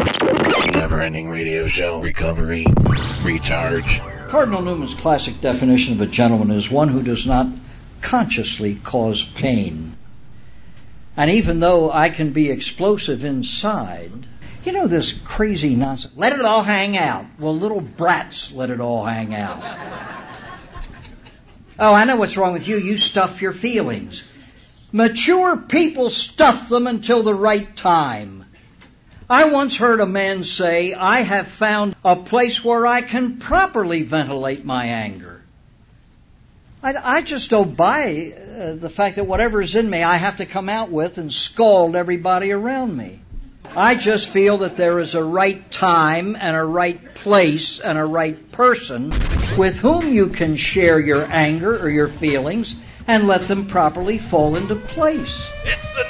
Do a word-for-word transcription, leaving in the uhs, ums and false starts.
Never-ending radio show. Recovery. Recharge. Cardinal Newman's classic definition of a gentleman is one who does not consciously cause pain. And even though I can be explosive inside, you know this crazy nonsense, let it all hang out. Well, little brats let it all hang out. Oh, I know what's wrong with you. You stuff your feelings. Mature people stuff them until the right time. I once heard a man say, I have found a place where I can properly ventilate my anger. I, I just don't buy uh, the fact that whatever is in me I have to come out with and scald everybody around me. I just feel that there is a right time and a right place and a right person with whom you can share your anger or your feelings and let them properly fall into place. It's the